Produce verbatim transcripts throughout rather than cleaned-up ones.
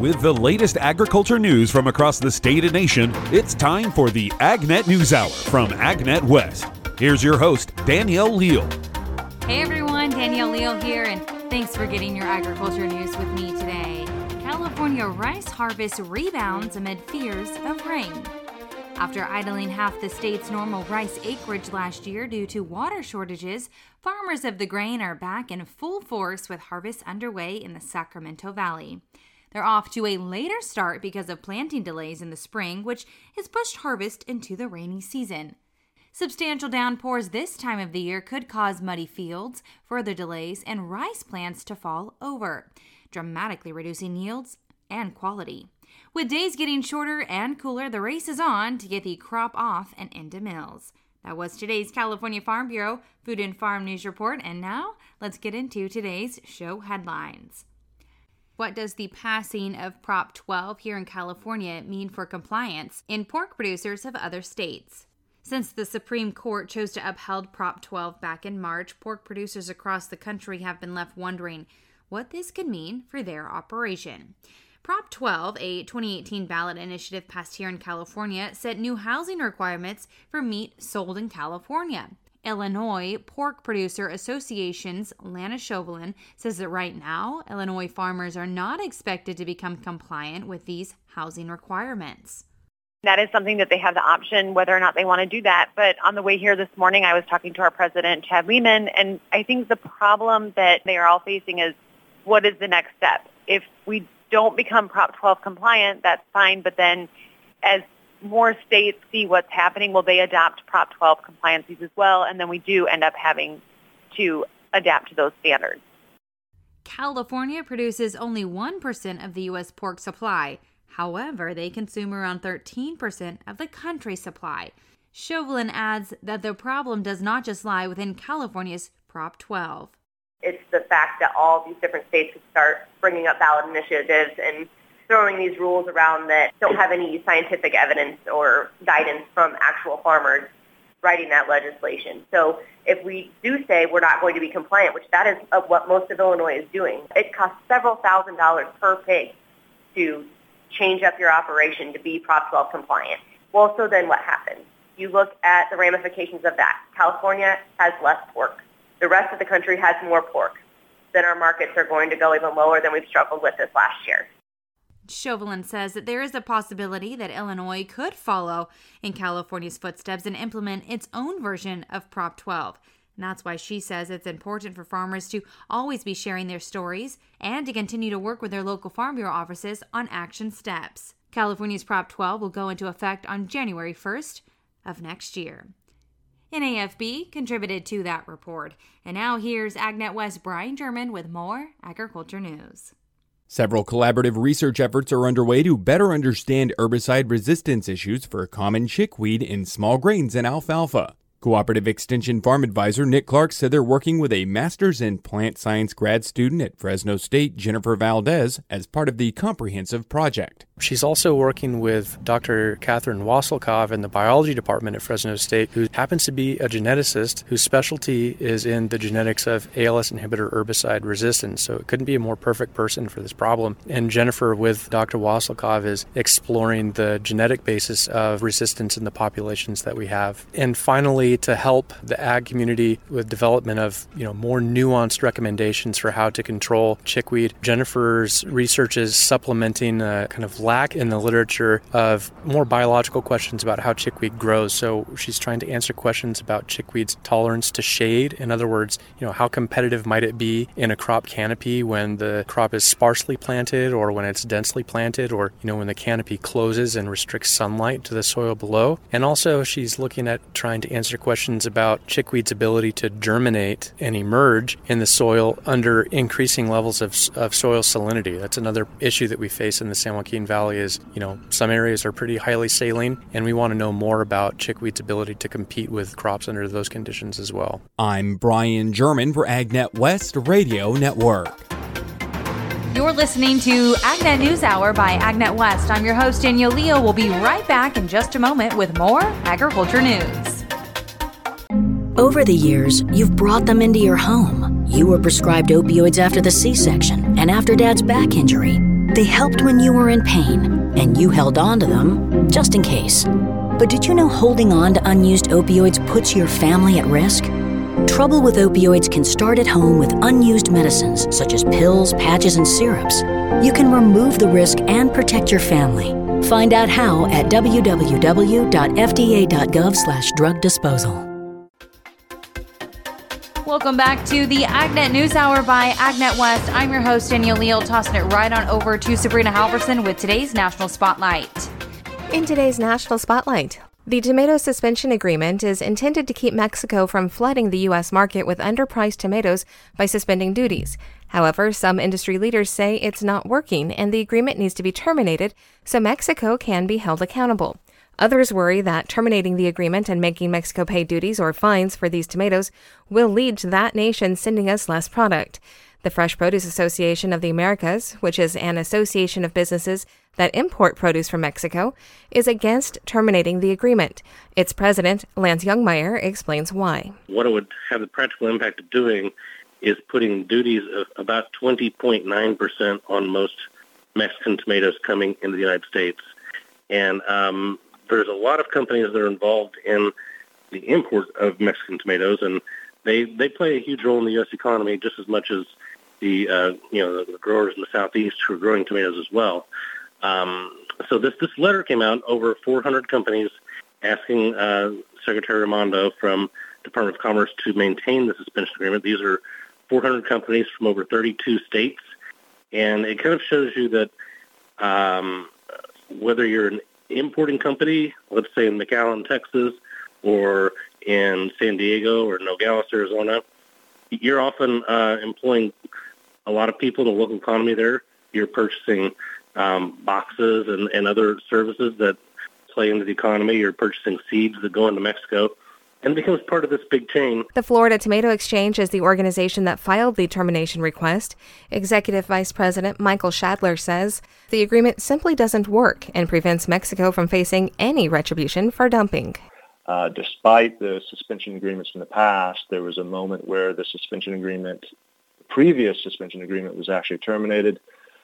With the latest agriculture news from across the state and nation, it's time for the AgNet News Hour from AgNet West. Here's your host, Danielle Leal. Hey everyone, Danielle Leal here, and thanks for getting your agriculture news with me today. California rice harvest rebounds amid fears of rain. After idling half the state's normal rice acreage last year due to water shortages, farmers of the grain are back in full force with harvests underway in the Sacramento Valley. They're off to a later start because of planting delays in the spring, which has pushed harvest into the rainy season. Substantial downpours this time of the year could cause muddy fields, further delays, and rice plants to fall over, dramatically reducing yields and quality. With days getting shorter and cooler, the race is on to get the crop off and into mills. That was today's California Farm Bureau Food and Farm News Report, and now let's get into today's show headlines. What does the passing of Prop twelve here in California mean for compliance in pork producers of other states? Since the Supreme Court chose to uphold Prop twelve back in March, pork producers across the country have been left wondering what this could mean for their operation. Prop twelve, a twenty eighteen ballot initiative passed here in California, set new housing requirements for meat sold in California. Illinois Pork Producer Association's Lana Chauvelin says that right now, Illinois farmers are not expected to become compliant with these housing requirements. That is something that they have the option whether or not they want to do that. But on the way here this morning, I was talking to our president, Chad Lehman, and I think the problem that they are all facing is what is the next step? If we don't become Prop twelve compliant, that's fine, but then as more states see what's happening, will they adopt Prop twelve compliances as well? And then we do end up having to adapt to those standards. California produces only one percent of the U S pork supply. However, they consume around thirteen percent of the country's supply. Chauvelin adds that the problem does not just lie within California's Prop twelve. It's the fact that all these different states could start bringing up ballot initiatives and throwing these rules around that don't have any scientific evidence or guidance from actual farmers writing that legislation. So if we do say we're not going to be compliant, which that is what most of Illinois is doing, it costs several thousand dollars per pig to change up your operation to be Prop twelve compliant. Well, so then what happens? You look at the ramifications of that. California has less pork. The rest of the country has more pork. Then our markets are going to go even lower than we've struggled with this last year. Chauvelin says that there is a possibility that Illinois could follow in California's footsteps and implement its own version of Prop twelve. And that's why she says it's important for farmers to always be sharing their stories and to continue to work with their local Farm Bureau offices on action steps. California's Prop twelve will go into effect on January first of next year. N A F B contributed to that report. And now here's AgNet West Brian German with more agriculture news. Several collaborative research efforts are underway to better understand herbicide resistance issues for common chickweed in small grains and alfalfa. Cooperative Extension Farm Advisor Nick Clark said they're working with a master's in plant science grad student at Fresno State, Jennifer Valdez, as part of the comprehensive project. She's also working with Doctor Catherine Wassilkov in the biology department at Fresno State, who happens to be a geneticist whose specialty is in the genetics of A L S inhibitor herbicide resistance. So it couldn't be a more perfect person for this problem. And Jennifer, with Doctor Wassilkov, is exploring the genetic basis of resistance in the populations that we have. And finally, to help the ag community with development of, you know, more nuanced recommendations for how to control chickweed, Jennifer's research is supplementing a kind of lack in the literature of more biological questions about how chickweed grows. So she's trying to answer questions about chickweed's tolerance to shade. In other words, you know, how competitive might it be in a crop canopy when the crop is sparsely planted or when it's densely planted, or, you know, when the canopy closes and restricts sunlight to the soil below. And also she's looking at trying to answer questions about chickweed's ability to germinate and emerge in the soil under increasing levels of, of soil salinity. That's another issue that we face in the San Joaquin Valley is, you know, some areas are pretty highly saline, and we want to know more about chickweed's ability to compete with crops under those conditions as well. I'm Brian German for AgNet West Radio Network. You're listening to AgNet News Hour by AgNet West. I'm your host, Danielle Leal. We'll be right back in just a moment with more agriculture news. Over the years, you've brought them into your home. You were prescribed opioids after the C-section and after Dad's back injury. They helped when you were in pain, and you held on to them just in case. But did you know holding on to unused opioids puts your family at risk? Trouble with opioids can start at home with unused medicines such as pills, patches, and syrups. You can remove the risk and protect your family. Find out how at w w w dot f d a dot gov slash drug disposal. Welcome back to the AgNet News Hour by AgNet West. I'm your host, Danielle Leal, tossing it right on over to Sabrina Halverson with today's National Spotlight. In today's National Spotlight, the tomato suspension agreement is intended to keep Mexico from flooding the U S market with underpriced tomatoes by suspending duties. However, some industry leaders say it's not working and the agreement needs to be terminated so Mexico can be held accountable. Others worry that terminating the agreement and making Mexico pay duties or fines for these tomatoes will lead to that nation sending us less product. The Fresh Produce Association of the Americas, which is an association of businesses that import produce from Mexico, is against terminating the agreement. Its president, Lance Youngmeyer, explains why. What it would have the practical impact of doing is putting duties of about twenty point nine percent on most Mexican tomatoes coming into the United States. And um, there's a lot of companies that are involved in the import of Mexican tomatoes, and they they play a huge role in the U S economy just as much as the uh, you know the growers in the Southeast who are growing tomatoes as well. Um, so this this letter came out, over four hundred companies asking uh, Secretary Raimondo from Department of Commerce to maintain the suspension agreement. These are four hundred companies from over thirty-two states, and it kind of shows you that um, whether you're an importing company, let's say in McAllen, Texas, or in San Diego or Nogales, Arizona, you're often uh, employing a lot of people in the local economy there. You're purchasing um, boxes and, and other services that play into the economy. You're purchasing seeds that go into Mexico, and it becomes part of this big chain. The Florida Tomato Exchange is the organization that filed the termination request. Executive Vice President Michael Shadler says the agreement simply doesn't work and prevents Mexico from facing any retribution for dumping. Uh, despite the suspension agreements in the past, there was a moment where the suspension agreement, the previous suspension agreement, was actually terminated.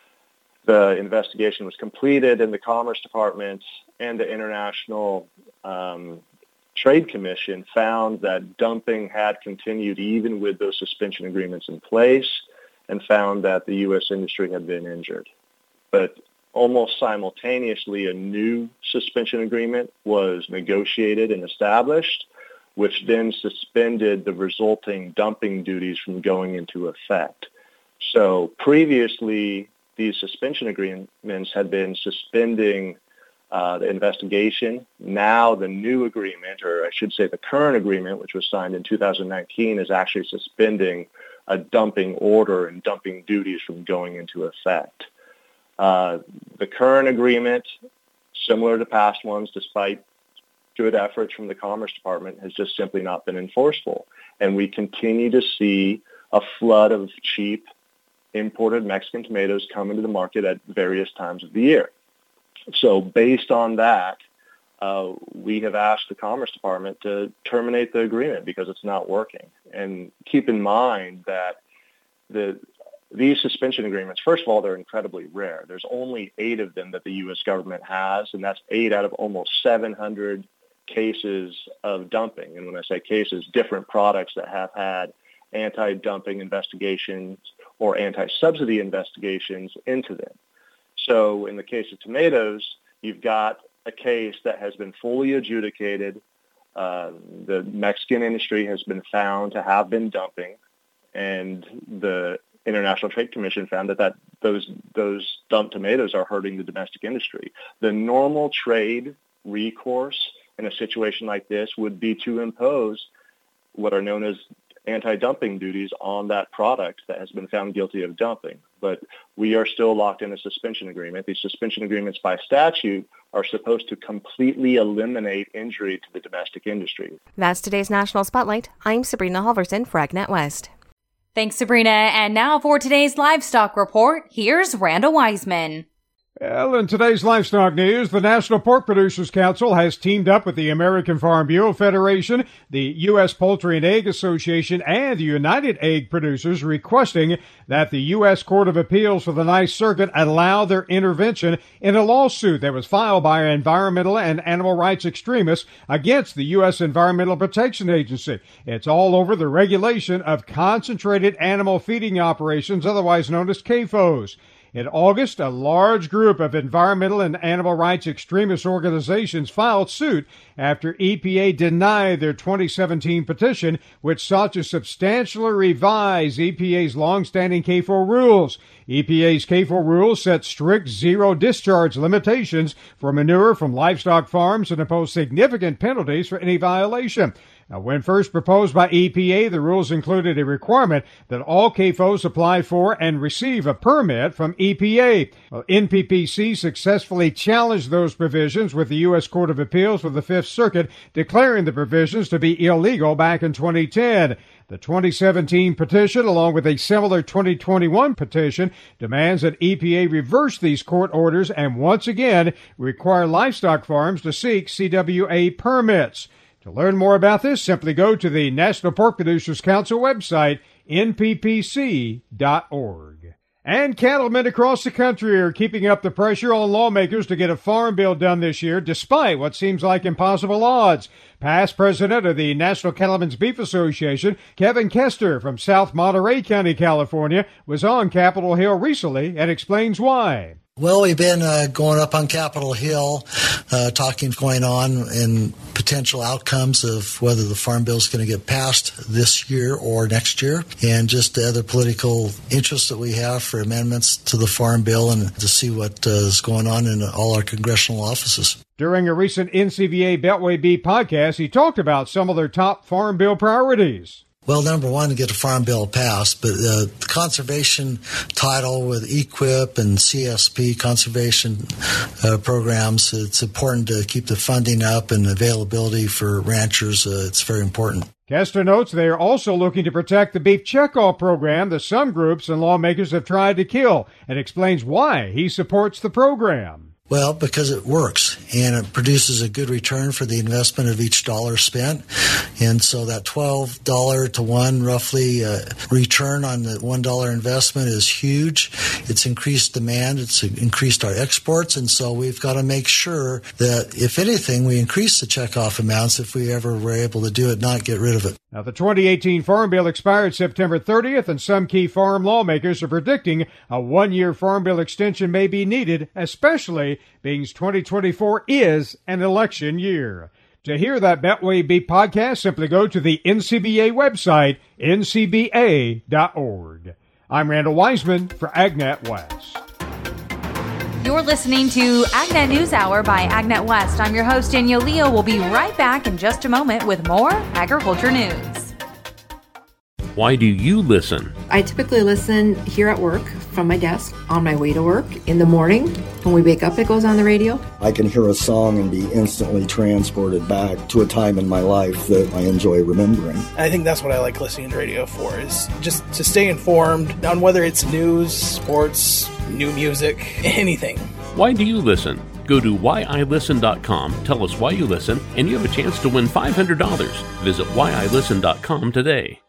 The investigation was completed, and the Commerce Department and the International um, Trade Commission found that dumping had continued even with those suspension agreements in place, and found that the U S industry had been injured. But almost simultaneously, a new suspension agreement was negotiated and established, which then suspended the resulting dumping duties from going into effect. So previously, these suspension agreements had been suspending uh, the investigation. Now the new agreement, or I should say the current agreement, which was signed in two thousand nineteen, is actually suspending a dumping order and dumping duties from going into effect. Uh, the current agreement, similar to past ones, despite good efforts from the Commerce Department, has just simply not been enforceable. And we continue to see a flood of cheap imported Mexican tomatoes come into the market at various times of the year. So based on that, uh, we have asked the Commerce Department to terminate the agreement because it's not working. And keep in mind that the these suspension agreements, first of all, they're incredibly rare. There's only eight of them that the U S government has, and that's eight out of almost seven hundred cases of dumping. And when I say cases, different products that have had anti-dumping investigations or anti-subsidy investigations into them. So in the case of tomatoes, you've got a case that has been fully adjudicated. Uh, the Mexican industry has been found to have been dumping, and the International Trade Commission found that, that those those dumped tomatoes are hurting the domestic industry. The normal trade recourse in a situation like this would be to impose what are known as anti-dumping duties on that product that has been found guilty of dumping. But we are still locked in a suspension agreement. These suspension agreements by statute are supposed to completely eliminate injury to the domestic industry. That's today's National Spotlight. I'm Sabrina Halverson for AgNet West. Thanks, Sabrina. And now for today's livestock report, here's Randall Wiseman. Well, in today's livestock news, the National Pork Producers Council has teamed up with the American Farm Bureau Federation, the U S Poultry and Egg Association, and the United Egg Producers, requesting that the U S Court of Appeals for the Ninth Circuit allow their intervention in a lawsuit that was filed by environmental and animal rights extremists against the U S Environmental Protection Agency. It's all over the regulation of concentrated animal feeding operations, otherwise known as C A F Os. In August, a large group of environmental and animal rights extremist organizations filed suit after E P A denied their twenty seventeen petition, which sought to substantially revise E P A's longstanding C A F O rules. E P A's C A F O rules set strict zero discharge limitations for manure from livestock farms and impose significant penalties for any violation. Now, when first proposed by E P A, the rules included a requirement that all C A F Os apply for and receive a permit from E P A. Well, N P P C successfully challenged those provisions with the U S Court of Appeals for the Fifth Circuit, declaring the provisions to be illegal back in twenty ten. The twenty seventeen petition, along with a similar twenty twenty-one petition, demands that E P A reverse these court orders and once again require livestock farms to seek C W A permits. To learn more about this, simply go to the National Pork Producers Council website, N P P C dot org. And cattlemen across the country are keeping up the pressure on lawmakers to get a farm bill done this year, despite what seems like impossible odds. Past president of the National Cattlemen's Beef Association, Kevin Kester from South Monterey County, California, was on Capitol Hill recently and explains why. Well, we've been uh, going up on Capitol Hill, uh, talking going on and potential outcomes of whether the Farm Bill is going to get passed this year or next year, and just the other political interests that we have for amendments to the Farm Bill and to see what uh, is going on in all our congressional offices. During a recent N C B A Beltway Beef podcast, he talked about some of their top Farm Bill priorities. Well, number one, to get the Farm Bill passed, but uh, the conservation title with E Q I P and C S P conservation uh, programs, it's important to keep the funding up and availability for ranchers. Uh, it's very important. Kester notes they are also looking to protect the beef checkoff program that some groups and lawmakers have tried to kill, and explains why he supports the program. Well, because it works and it produces a good return for the investment of each dollar spent. And so that twelve dollars to one roughly uh, return on the one dollar investment is huge. It's increased demand. It's increased our exports. And so we've got to make sure that, if anything, we increase the checkoff amounts if we ever were able to do it, not get rid of it. Now, the twenty eighteen Farm Bill expired September thirtieth, and some key farm lawmakers are predicting a one-year Farm Bill extension may be needed, especially being twenty twenty-four is an election year. To hear that Beltway Beef podcast, simply go to the N C B A website, N C B A dot org. I'm Randall Wiseman for AgNet West. You're listening to AgNet News Hour by AgNet West. I'm your host, Danielle Leo. We'll be right back in just a moment with more agriculture news. Why do you listen? I typically listen here at work, from my desk, on my way to work, in the morning. When we wake up, it goes on the radio. I can hear a song and be instantly transported back to a time in my life that I enjoy remembering. I think that's what I like listening to radio for, is just to stay informed on whether it's news, sports, new music, anything. Why do you listen? Go to why I listen dot com, tell us why you listen, and you have a chance to win five hundred dollars. Visit why I listen dot com today.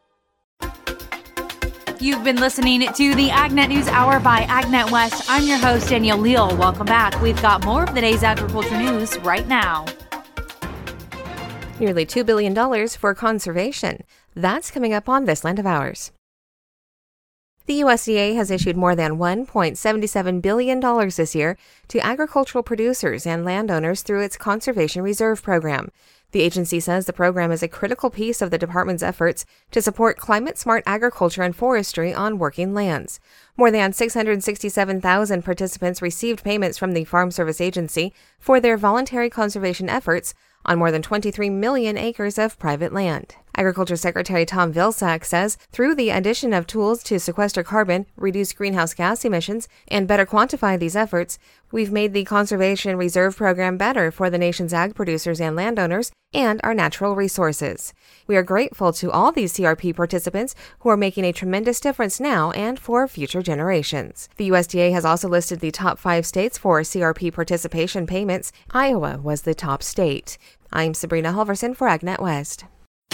You've been listening to the AgNet News Hour by AgNet West. I'm your host, Danielle Leal. Welcome back. We've got more of the day's agriculture news right now. Nearly two billion dollars for conservation. That's coming up on This Land of Ours. The U S D A has issued more than one point seven seven billion dollars this year to agricultural producers and landowners through its Conservation Reserve Program. The agency says the program is a critical piece of the department's efforts to support climate-smart agriculture and forestry on working lands. More than six hundred sixty-seven thousand participants received payments from the Farm Service Agency for their voluntary conservation efforts on more than twenty-three million acres of private land. Agriculture Secretary Tom Vilsack says through the addition of tools to sequester carbon, reduce greenhouse gas emissions, and better quantify these efforts, we've made the Conservation Reserve Program better for the nation's ag producers and landowners and our natural resources. We are grateful to all these C R P participants who are making a tremendous difference now and for future generations. The U S D A has also listed the top five states for C R P participation payments. Iowa was the top state. I'm Sabrina Halverson for AgNet West.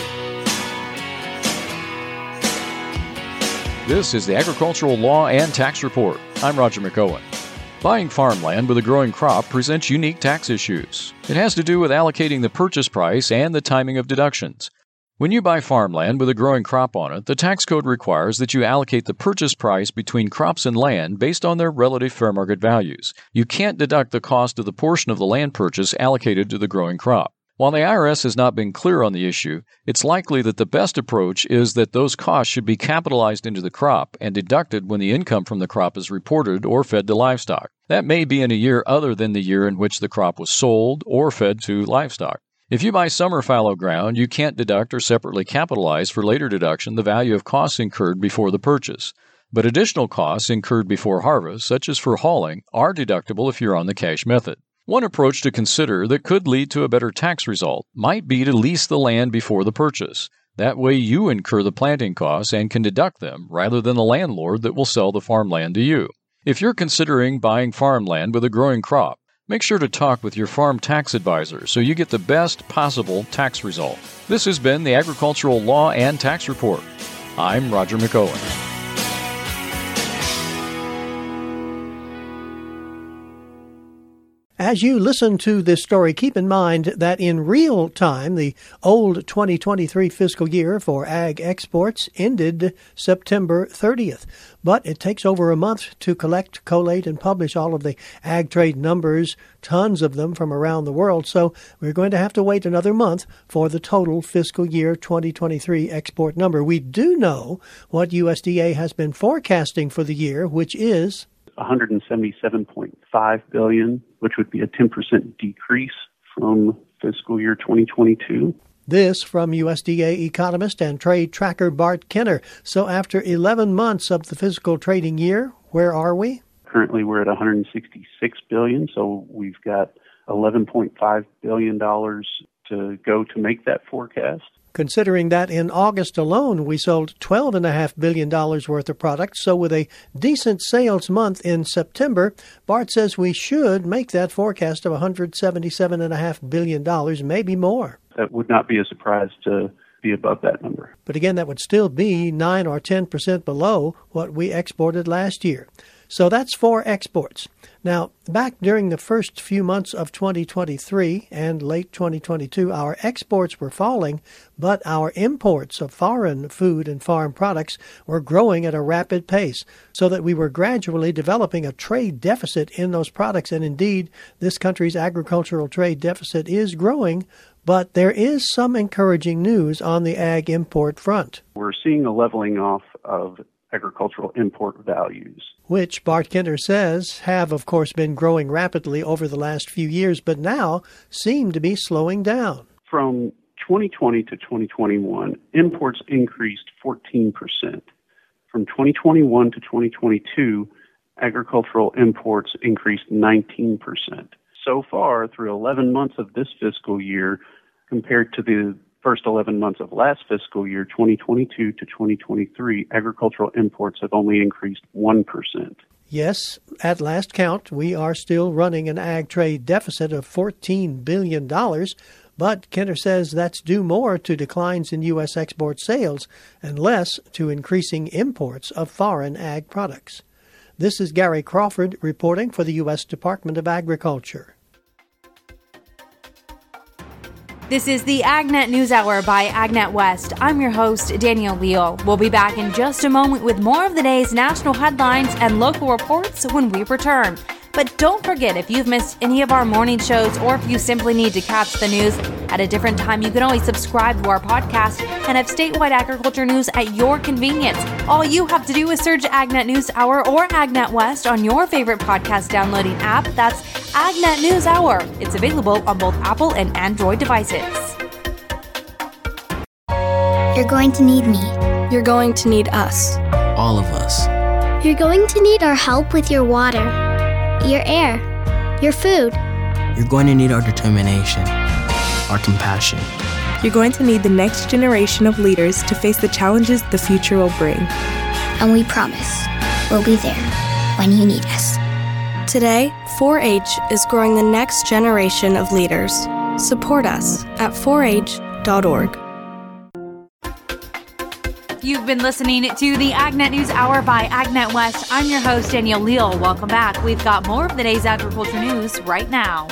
This is the Agricultural Law and Tax Report. I'm Roger McOwen. Buying farmland with a growing crop presents unique tax issues. It has to do with allocating the purchase price and the timing of deductions. When you buy farmland with a growing crop on it, the tax code requires that you allocate the purchase price between crops and land based on their relative fair market values. You can't deduct the cost of the portion of the land purchase allocated to the growing crop. While the I R S has not been clear on the issue, it's likely that the best approach is that those costs should be capitalized into the crop and deducted when the income from the crop is reported or fed to livestock. That may be in a year other than the year in which the crop was sold or fed to livestock. If you buy summer fallow ground, you can't deduct or separately capitalize for later deduction the value of costs incurred before the purchase. But additional costs incurred before harvest, such as for hauling, are deductible if you're on the cash method. One approach to consider that could lead to a better tax result might be to lease the land before the purchase. That way you incur the planting costs and can deduct them rather than the landlord that will sell the farmland to you. If you're considering buying farmland with a growing crop, make sure to talk with your farm tax advisor so you get the best possible tax result. This has been the Agricultural Law and Tax Report. I'm Roger McOwen. As you listen to this story, keep in mind that in real time, the old twenty twenty-three fiscal year for ag exports ended September thirtieth. But it takes over a month to collect, collate, and publish all of the ag trade numbers, tons of them from around the world. So we're going to have to wait another month for the total fiscal year twenty twenty-three export number. We do know what U S D A has been forecasting for the year, which is one hundred seventy-seven point five billion dollars, which would be a ten percent decrease from fiscal year twenty twenty-two. This from U S D A economist and trade tracker Bart Kenner. So after eleven months of the fiscal trading year, where are we? Currently we're at one hundred sixty-six billion dollars, so we've got eleven point five billion dollars to go to make that forecast. Considering that in August alone we sold twelve point five billion dollars worth of products, so with a decent sales month in September, Bart says we should make that forecast of one hundred seventy-seven point five billion dollars, maybe more. That would not be a surprise to be above that number. But again, that would still be nine or ten percent below what we exported last year. So that's for exports. Now, back during the first few months of twenty twenty-three and late twenty twenty-two, our exports were falling, but our imports of foreign food and farm products were growing at a rapid pace, so that we were gradually developing a trade deficit in those products. And indeed, this country's agricultural trade deficit is growing, but there is some encouraging news on the ag import front. We're seeing a leveling off of agricultural import values, which Bart Kenner says have, of course, been growing rapidly over the last few years, but now seem to be slowing down. From twenty twenty to twenty twenty-one, imports increased fourteen percent. From twenty twenty-one to twenty twenty-two, agricultural imports increased nineteen percent. So far, through eleven months of this fiscal year, compared to the first eleven months of last fiscal year, twenty twenty-two to twenty twenty-three, agricultural imports have only increased one percent. Yes, at last count, we are still running an ag trade deficit of fourteen billion dollars, but Kenner says that's due more to declines in U S export sales and less to increasing imports of foreign ag products. This is Gary Crawford reporting for the U S Department of Agriculture. This is the AgNet News Hour by AgNet West. I'm your host, Danielle Leal. We'll be back in just a moment with more of the day's national headlines and local reports when we return. But don't forget, if you've missed any of our morning shows or if you simply need to catch the news at a different time, you can always subscribe to our podcast and have statewide agriculture news at your convenience. All you have to do is search AgNet News Hour or AgNet West on your favorite podcast downloading app. That's AgNet News Hour. It's available on both Apple and Android devices. You're going to need me. You're going to need us. All of us. You're going to need our help with your water, your air, your food. You're going to need our determination, our compassion. You're going to need the next generation of leaders to face the challenges the future will bring. And we promise we'll be there when you need us. Today, four H is growing the next generation of leaders. Support us at four H dot org. You've been listening to the AgNet News Hour by AgNet West. I'm your host, Danielle Leal. Welcome back. We've got more of the day's agriculture news right now.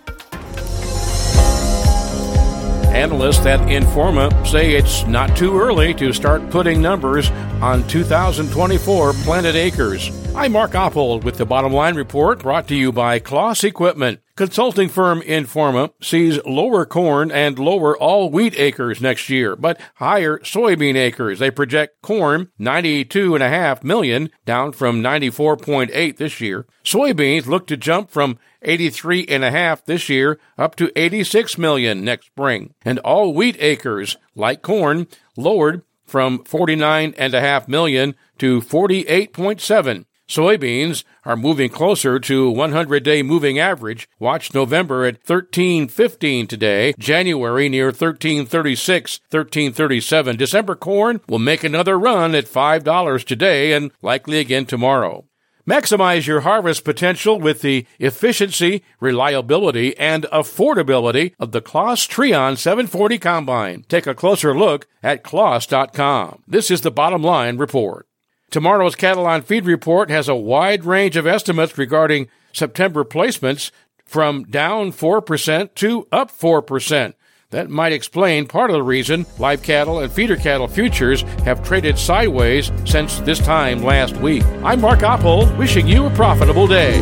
Analysts at Informa say it's not too early to start putting numbers on two thousand twenty-four planted acres. I'm Mark Oppold with the Bottom Line Report, brought to you by Kloss Equipment. Consulting firm Informa sees lower corn and lower all wheat acres next year, but higher soybean acres. They project corn ninety-two point five million, down from ninety-four point eight this year. Soybeans look to jump from eighty-three point five this year up to eighty-six million next spring. And all wheat acres, like corn, lowered from forty-nine point five million to forty-eight point seven. Soybeans are moving closer to one hundred day moving average. Watch November at thirteen fifteen today, January near thirteen thirty-six, thirteen thirty-seven. December corn will make another run at five dollars today and likely again tomorrow. Maximize your harvest potential with the efficiency, reliability, and affordability of the Kloss Treon seven forty Combine. Take a closer look at kloss dot com. This is the Bottom Line Report. Tomorrow's Cattle on Feed report has a wide range of estimates regarding September placements, from down four percent to up four percent. That might explain part of the reason live cattle and feeder cattle futures have traded sideways since this time last week. I'm Mark Oppold, wishing you a profitable day.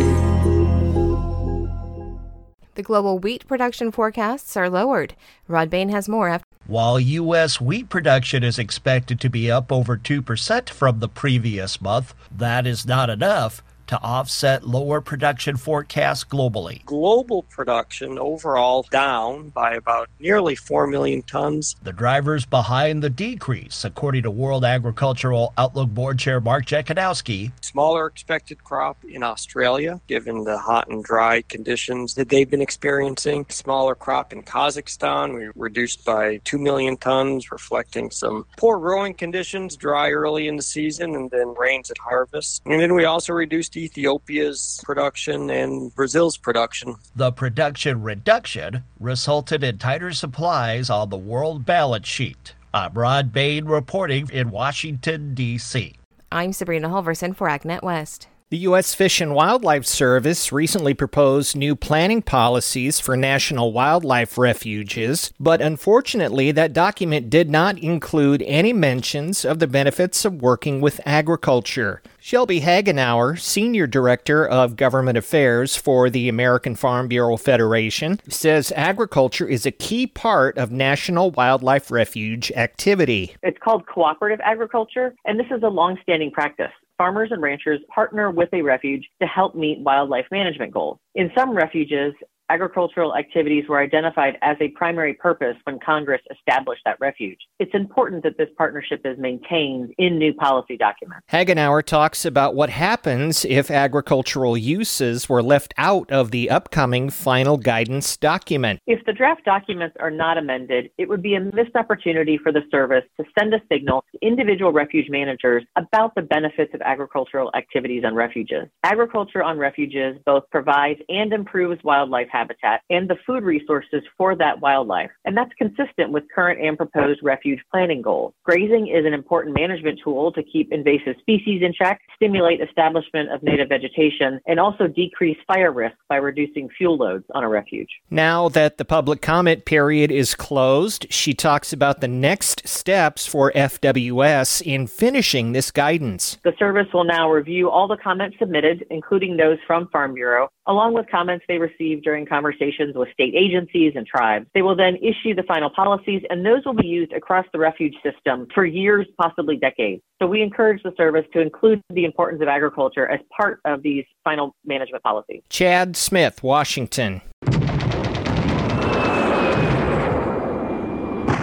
The global wheat production forecasts are lowered. Rod Bain has more after. While U S wheat production is expected to be up over two percent from the previous month, that is not enough to offset lower production forecasts globally. Global production overall down by about nearly four million tons. The drivers behind the decrease, according to World Agricultural Outlook Board Chair Mark Jekanowski. Smaller expected crop in Australia, given the hot and dry conditions that they've been experiencing. Smaller crop in Kazakhstan, we reduced by two million tons, reflecting some poor growing conditions, dry early in the season, and then rains at harvest. And then we also reduced Ethiopia's production and Brazil's production. The production reduction resulted in tighter supplies on the world balance sheet. I'm Rod Bain reporting in Washington, D C I'm Sabrina Halverson for AgNet West. The U S Fish and Wildlife Service recently proposed new planning policies for national wildlife refuges, but unfortunately that document did not include any mentions of the benefits of working with agriculture. Shelby Hagenauer, Senior Director of Government Affairs for the American Farm Bureau Federation, says agriculture is a key part of National Wildlife Refuge activity. It's called cooperative agriculture, and this is a long-standing practice. Farmers and ranchers partner with a refuge to help meet wildlife management goals. In some refuges, agricultural activities were identified as a primary purpose when Congress established that refuge. It's important that this partnership is maintained in new policy documents. Hagenauer talks about what happens if agricultural uses were left out of the upcoming final guidance document. If the draft documents are not amended, it would be a missed opportunity for the service to send a signal to individual refuge managers about the benefits of agricultural activities on refuges. Agriculture on refuges both provides and improves wildlife habitat and the food resources for that wildlife. And that's consistent with current and proposed refuge planning goals. Grazing is an important management tool to keep invasive species in check, stimulate establishment of native vegetation, and also decrease fire risk by reducing fuel loads on a refuge. Now that the public comment period is closed, she talks about the next steps for F W S in finishing this guidance. The service will now review all the comments submitted, including those from Farm Bureau, along with comments they received during conversations with state agencies and tribes. They will then issue the final policies, and those will be used across the refuge system for years, possibly decades. So we encourage the service to include the importance of agriculture as part of these final management policies. Chad Smith, Washington.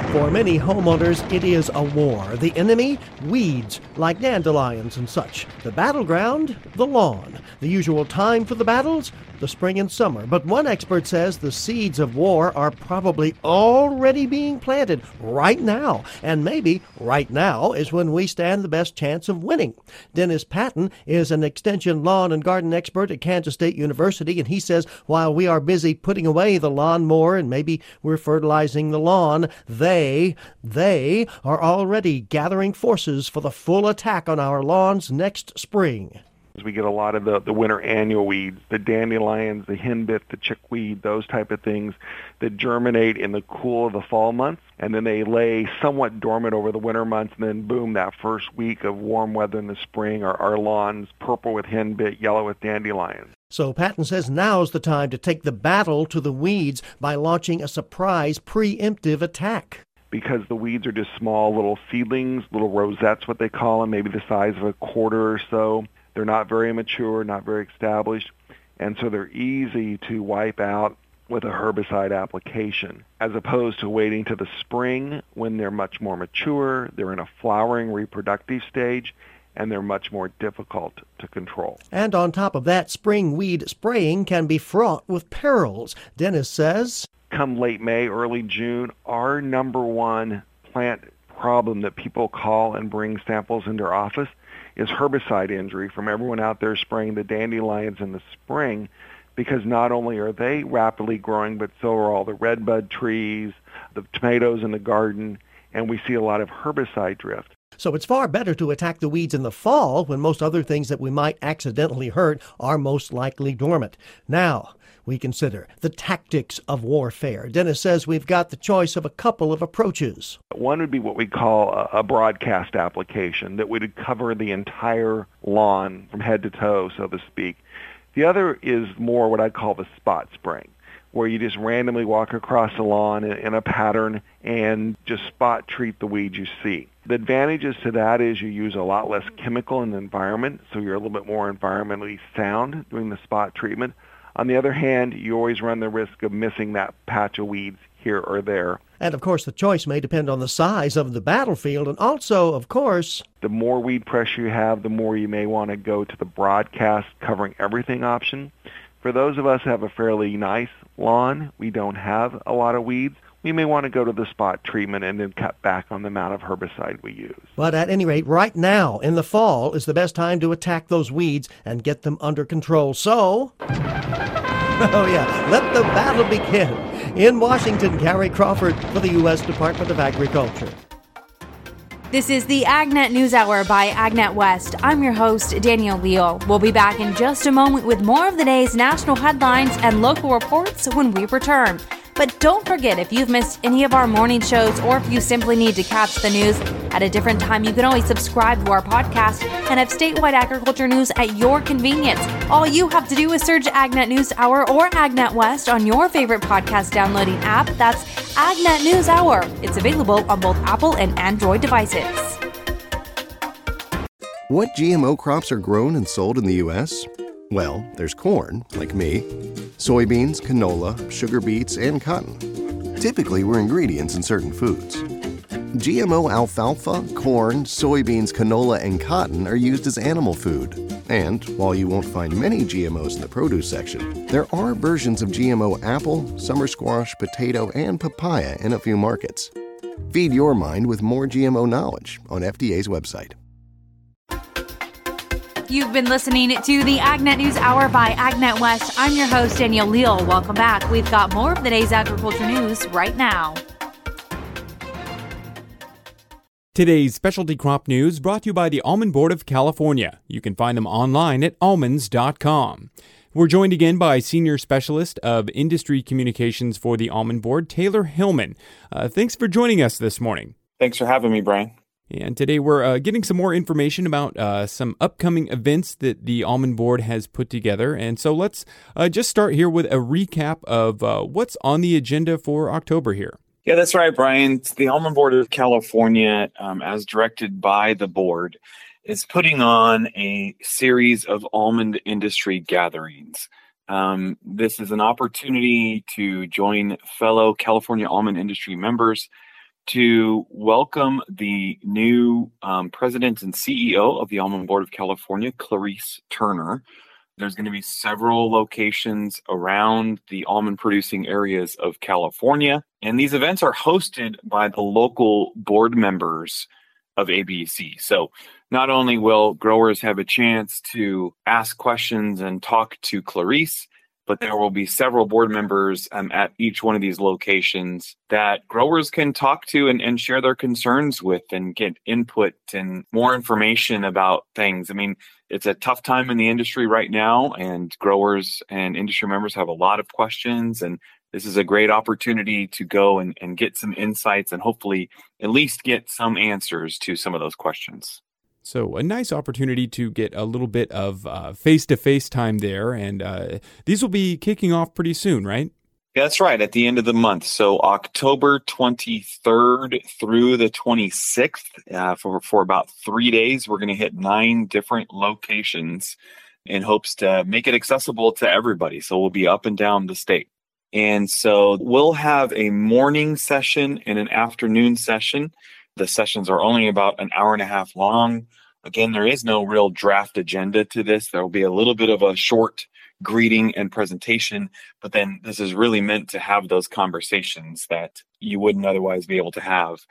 For many homeowners, it is a war. The enemy, weeds like dandelions and such. The battleground, the lawn. The usual time for the battles, the spring and summer. But one expert says the seeds of war are probably already being planted right now. And maybe right now is when we stand the best chance of winning. Dennis Patton is an extension lawn and garden expert at Kansas State University, and he says while we are busy putting away the lawnmower and maybe we're fertilizing the lawn, they, they are already gathering forces for the full attack on our lawns next spring. We get a lot of the, the winter annual weeds, the dandelions, the henbit, the chickweed, those type of things that germinate in the cool of the fall months, and then they lay somewhat dormant over the winter months, and then boom, that first week of warm weather in the spring, our, our lawns purple with henbit, yellow with dandelions. So Patton says now's the time to take the battle to the weeds by launching a surprise preemptive attack. Because the weeds are just small little seedlings, little rosettes, what they call them, maybe the size of a quarter or so. They're not very mature, not very established, and so they're easy to wipe out with a herbicide application, as opposed to waiting to the spring when they're much more mature, they're in a flowering reproductive stage, and they're much more difficult to control. And on top of that, spring weed spraying can be fraught with perils. Dennis says, come late May, early June, our number one plant problem that people call and bring samples into our office is herbicide injury from everyone out there spraying the dandelions in the spring, because not only are they rapidly growing, but so are all the redbud trees, the tomatoes in the garden, and we see a lot of herbicide drift. So it's far better to attack the weeds in the fall when most other things that we might accidentally hurt are most likely dormant. Now, we consider the tactics of warfare. Dennis says we've got the choice of a couple of approaches. One would be what we call a, a broadcast application that would cover the entire lawn from head to toe, so to speak. The other is more what I call the spot spraying, where you just randomly walk across the lawn in, in a pattern and just spot treat the weeds you see. The advantages to that is you use a lot less chemical in the environment, so you're a little bit more environmentally sound doing the spot treatment. On the other hand, you always run the risk of missing that patch of weeds here or there. And, of course, the choice may depend on the size of the battlefield, and also, of course, the more weed pressure you have, the more you may want to go to the broadcast covering everything option. For those of us who have a fairly nice lawn, we don't have a lot of weeds, we may want to go to the spot treatment and then cut back on the amount of herbicide we use. But at any rate, right now in the fall is the best time to attack those weeds and get them under control. So, oh yeah, let the battle begin. In Washington, Gary Crawford for the U S Department of Agriculture. This is the AgNet News Hour by AgNet West. I'm your host, Danielle Leal. We'll be back in just a moment with more of the day's national headlines and local reports when we return. But don't forget, if you've missed any of our morning shows or if you simply need to catch the news at a different time, you can always subscribe to our podcast and have statewide agriculture news at your convenience. All you have to do is search AgNet News Hour or AgNet West on your favorite podcast downloading app. That's AgNet News Hour. It's available on both Apple and Android devices. What G M O crops are grown and sold in the U S? Well, there's corn, like me, soybeans, canola, sugar beets, and cotton. Typically, we're ingredients in certain foods. G M O alfalfa, corn, soybeans, canola, and cotton are used as animal food. And while you won't find many G M Os in the produce section, there are versions of G M O apple, summer squash, potato, and papaya in a few markets. Feed your mind with more G M O knowledge on F D A's website. You've been listening to the AgNet News Hour by AgNet West. I'm your host, Danielle Leal. Welcome back. We've got more of the day's agriculture news right now. Today's specialty crop news brought to you by the Almond Board of California. You can find them online at almonds dot com. We're joined again by Senior Specialist of Industry Communications for the Almond Board, Taylor Hillman. Uh, thanks for joining us this morning. Thanks for having me, Brian. And today we're uh, getting some more information about uh, some upcoming events that the Almond Board has put together. And so let's uh, just start here with a recap of uh, what's on the agenda for October here. Yeah, that's right, Brian. The Almond Board of California, um, as directed by the board, is putting on a series of almond industry gatherings. Um, this is an opportunity to join fellow California almond industry members to welcome the new um, president and C E O of the Almond Board of California, Clarice Turner. There's going to be several locations around the almond producing areas of California, and these events are hosted by the local board members of A B C. So not only will growers have a chance to ask questions and talk to Clarice, but there will be several board members um, at each one of these locations that growers can talk to and, and share their concerns with and get input and more information about things. I mean, it's a tough time in the industry right now, and growers and industry members have a lot of questions, and this is a great opportunity to go and, and get some insights and hopefully at least get some answers to some of those questions. So a nice opportunity to get a little bit of uh, face-to-face time there, and uh, these will be kicking off pretty soon, right? That's right, at the end of the month. So October twenty-third through the twenty-sixth, uh, for, for about three days, we're going to hit nine different locations in hopes to make it accessible to everybody. So we'll be up and down the state. And so we'll have a morning session and an afternoon session. The sessions are only about an hour and a half long. Again, there is no real draft agenda to this. There will be a little bit of a short greeting and presentation, but then this is really meant to have those conversations that you wouldn't otherwise be able to have.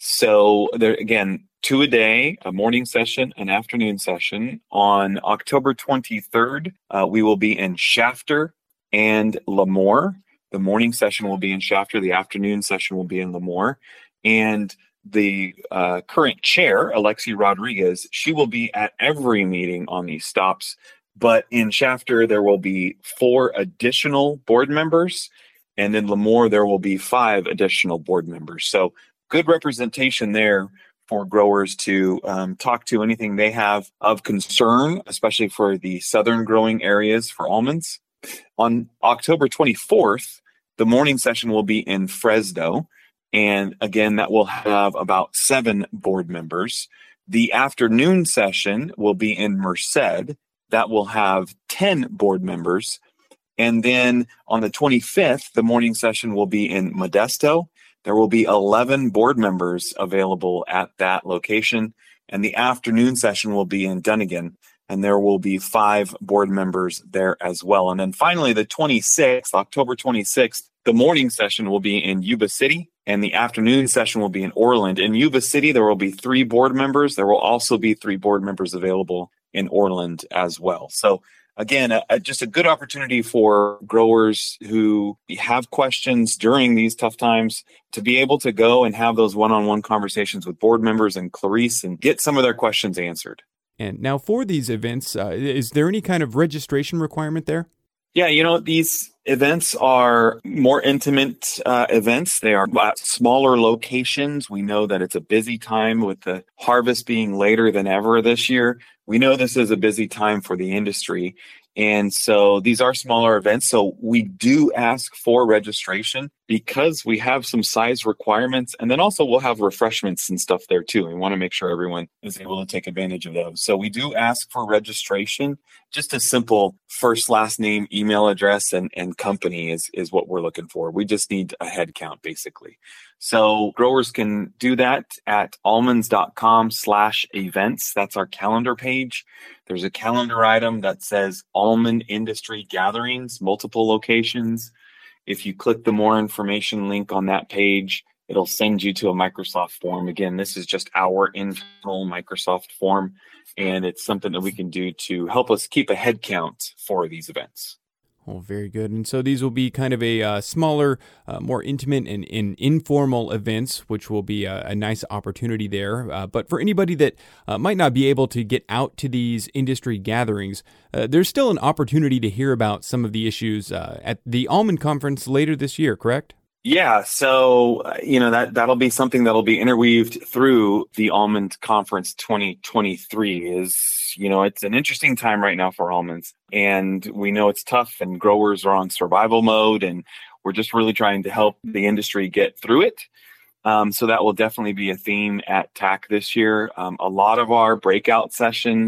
So there, again, two a day, a morning session, an afternoon session. On October twenty-third, uh, we will be in Shafter and Lemoore. The morning session will be in Shafter. The afternoon session will be in Lemoore. And the uh, current chair, Alexi Rodriguez, she will be at every meeting on these stops. But in Shafter, there will be four additional board members. And in Lemoore, there will be five additional board members. So good representation there for growers to um, talk to anything they have of concern, especially for the southern growing areas for almonds. On October twenty-fourth, the morning session will be in Fresno. And again, that will have about seven board members. The afternoon session will be in Merced. That will have ten board members. And then on the twenty-fifth, the morning session will be in Modesto. There will be eleven board members available at that location. And the afternoon session will be in Dunnigan. And there will be five board members there as well. And then finally, the twenty-sixth, October twenty-sixth, the morning session will be in Yuba City. And the afternoon session will be in Orland. In Yuba City, there will be three board members. There will also be three board members available in Orland as well. So again, a, a, just a good opportunity for growers who have questions during these tough times to be able to go and have those one-on-one conversations with board members and Clarice and get some of their questions answered. And now for these events, uh, is there any kind of registration requirement there? Yeah, you know, these events are more intimate uh, events. They are at smaller locations. We know that it's a busy time with the harvest being later than ever this year. We know this is a busy time for the industry. And so these are smaller events. So we do ask for registration because we have some size requirements. And then also we'll have refreshments and stuff there too. We want to make sure everyone is able to take advantage of those. So we do ask for registration. Just a simple first, last name, email address, and, and company is, is what we're looking for. We just need a head count basically. So growers can do that at almonds.com slash events. That's our calendar page. There's a calendar item that says Almond Industry Gatherings, multiple locations. If you click the more information link on that page, it'll send you to a Microsoft form. Again, this is just our internal Microsoft form, and it's something that we can do to help us keep a head count for these events. Oh, very good. And so these will be kind of a uh, smaller, uh, more intimate and, and informal events, which will be a, a nice opportunity there. Uh, but for anybody that uh, might not be able to get out to these industry gatherings, uh, there's still an opportunity to hear about some of the issues uh, at the Almond Conference later this year, correct? Yeah, so, uh, you know, that, that'll be something that'll be interweaved through the Almond Conference twenty twenty-three is, you know, it's an interesting time right now for almonds. And we know it's tough and growers are on survival mode, and we're just really trying to help the industry get through it. Um, so that will definitely be a theme at T A C this year. Um, a lot of our breakout sessions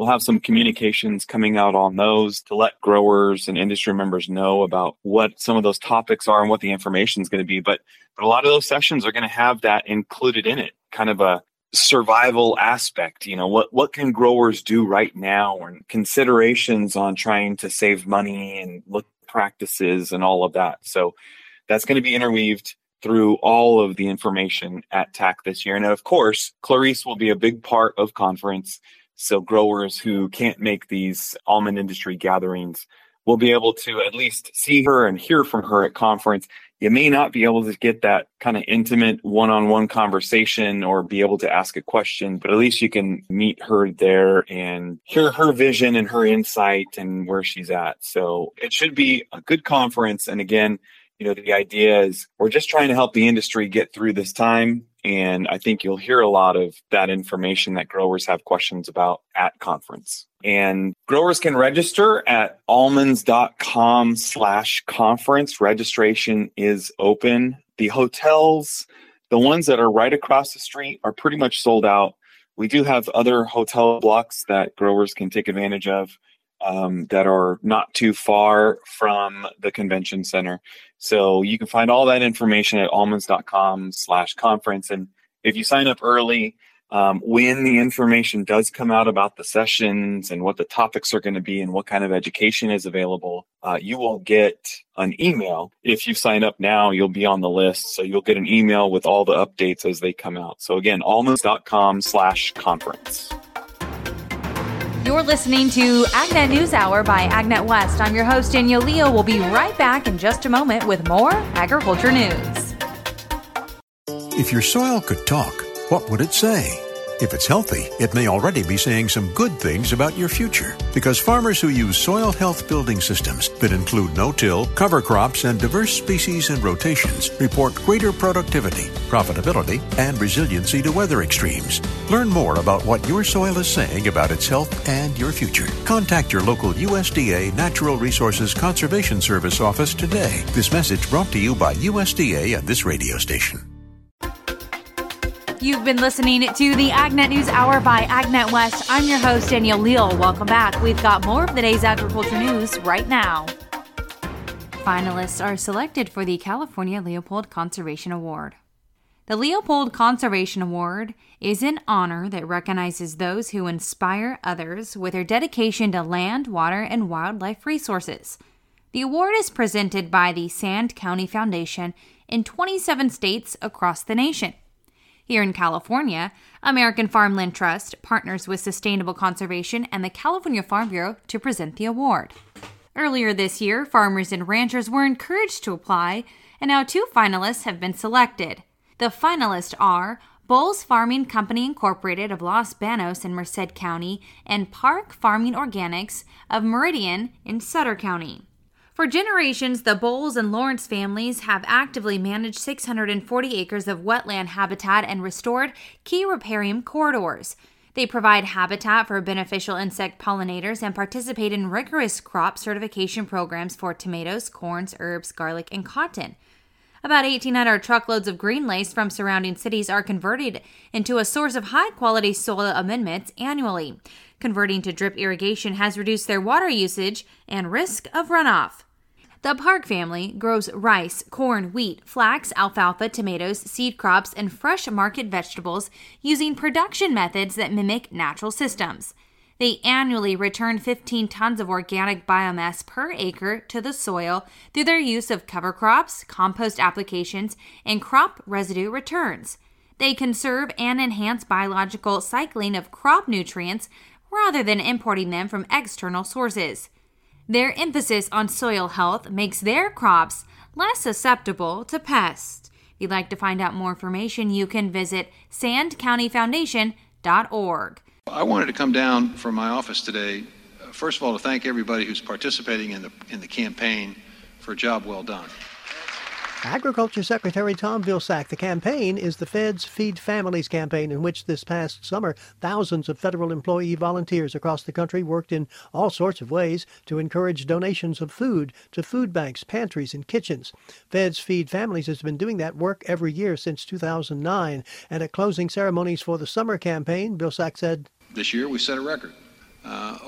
we'll have some communications coming out on those to let growers and industry members know about what some of those topics are and what the information is going to be. But, but a lot of those sessions are going to have that included in it, kind of a survival aspect. You know, what, what can growers do right now, and considerations on trying to save money and look at practices and all of that. So that's going to be interweaved through all of the information at T A C this year. And of course, Clarice will be a big part of conference. So growers who can't make these almond industry gatherings will be able to at least see her and hear from her at conference. You may not be able to get that kind of intimate one-on-one conversation or be able to ask a question, but at least you can meet her there and hear her vision and her insight and where she's at. So it should be a good conference. And again, you know, the idea is we're just trying to help the industry get through this time. And I think you'll hear a lot of that information that growers have questions about at conference. And growers can register at almonds.com slash conference. Registration is open. The hotels, the ones that are right across the street, are pretty much sold out. We do have other hotel blocks that growers can take advantage of um, that are not too far from the convention center. So you can find all that information at almonds.com slash conference. And if you sign up early, um, when the information does come out about the sessions and what the topics are going to be and what kind of education is available, uh, you will get an email. If you sign up now, you'll be on the list. So you'll get an email with all the updates as they come out. So again, almonds.com slash conference. You're listening to AgNet News Hour by AgNet West. I'm your host, Danielle Leo. We'll be right back in just a moment with more agriculture news. If your soil could talk, what would it say? If it's healthy, it may already be saying some good things about your future, because farmers who use soil health building systems that include no-till, cover crops, and diverse species and rotations report greater productivity, profitability, and resiliency to weather extremes. Learn more about what your soil is saying about its health and your future. Contact your local U S D A Natural Resources Conservation Service office today. This message brought to you by U S D A and this radio station. You've been listening to the AgNet News Hour by AgNet West. I'm your host, Danielle Leal. Welcome back. We've got more of the day's agriculture news right now. Finalists are selected for the California Leopold Conservation Award. The Leopold Conservation Award is an honor that recognizes those who inspire others with their dedication to land, water, and wildlife resources. The award is presented by the Sand County Foundation in twenty-seven states across the nation. Here in California, American Farmland Trust partners with Sustainable Conservation and the California Farm Bureau to present the award. Earlier this year, farmers and ranchers were encouraged to apply, and now two finalists have been selected. The finalists are Bowles Farming Company Incorporated of Los Banos in Merced County and Park Farming Organics of Meridian in Sutter County. For generations, the Bowles and Lawrence families have actively managed six hundred forty acres of wetland habitat and restored key riparian corridors. They provide habitat for beneficial insect pollinators and participate in rigorous crop certification programs for tomatoes, corns, herbs, garlic, and cotton. About eighteen hundred truckloads of green lace from surrounding cities are converted into a source of high-quality soil amendments annually. Converting to drip irrigation has reduced their water usage and risk of runoff. The Park family grows rice, corn, wheat, flax, alfalfa, tomatoes, seed crops, and fresh market vegetables using production methods that mimic natural systems. They annually return fifteen tons of organic biomass per acre to the soil through their use of cover crops, compost applications, and crop residue returns. They conserve and enhance biological cycling of crop nutrients rather than importing them from external sources. Their emphasis on soil health makes their crops less susceptible to pests. If you'd like to find out more information, you can visit sand county foundation dot org. I wanted to come down from my office today, uh, first of all, to thank everybody who's participating in the in the campaign for a job well done. Agriculture Secretary Tom Vilsack. The campaign is the Fed's Feed Families campaign, in which this past summer thousands of federal employee volunteers across the country worked in all sorts of ways to encourage donations of food to food banks, pantries, and kitchens. Fed's Feed Families has been doing that work every year since two thousand nine, and at closing ceremonies for the summer campaign, Vilsack said, This year we set a record. Uh,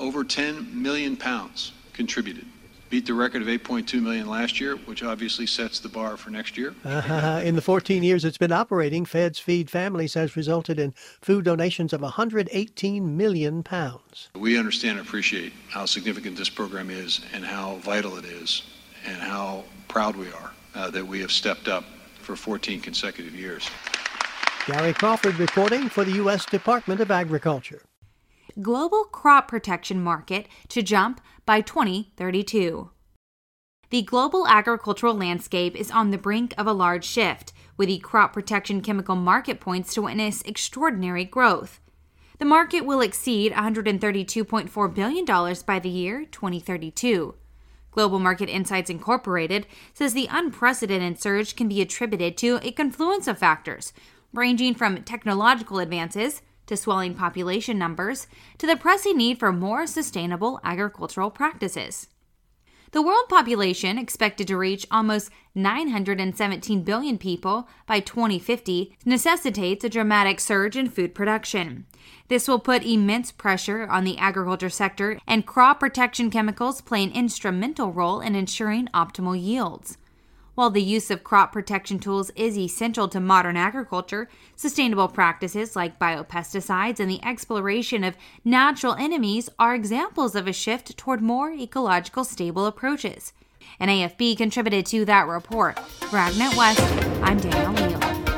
over ten million pounds contributed. Beat the record of eight point two million last year, which obviously sets the bar for next year. Uh, in the fourteen years it's been operating, Feds Feed Families has resulted in food donations of one hundred eighteen million pounds. We understand and appreciate how significant this program is and how vital it is and how proud we are uh, that we have stepped up for fourteen consecutive years. Gary Crawford reporting for the U S Department of Agriculture. Global crop protection market to jump by twenty thirty-two. The global agricultural landscape is on the brink of a large shift, with the crop protection chemical market points to witness extraordinary growth. The market will exceed one hundred thirty-two point four billion dollars by the year twenty thirty-two. Global Market Insights Incorporated says the unprecedented surge can be attributed to a confluence of factors, ranging from technological advances to swelling population numbers, to the pressing need for more sustainable agricultural practices. The world population, expected to reach almost nine hundred seventeen billion people by twenty fifty, necessitates a dramatic surge in food production. This will put immense pressure on the agriculture sector, and crop protection chemicals play an instrumental role in ensuring optimal yields. While the use of crop protection tools is essential to modern agriculture, sustainable practices like biopesticides and the exploration of natural enemies are examples of a shift toward more ecological stable approaches. And A F B contributed to that report. For AgNet West, I'm Danielle Leal.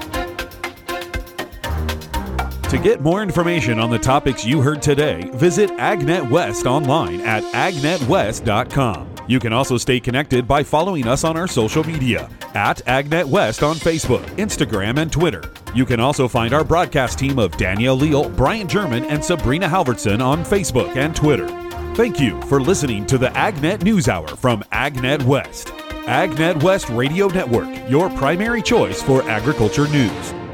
To get more information on the topics you heard today, visit AgNet West online at agnet west dot com. You can also stay connected by following us on our social media at AgNet West on Facebook, Instagram, and Twitter. You can also find our broadcast team of Danielle Leal, Brian German, and Sabrina Halverson on Facebook and Twitter. Thank you for listening to the AgNet News Hour from AgNet West. AgNet West Radio Network, your primary choice for agriculture news.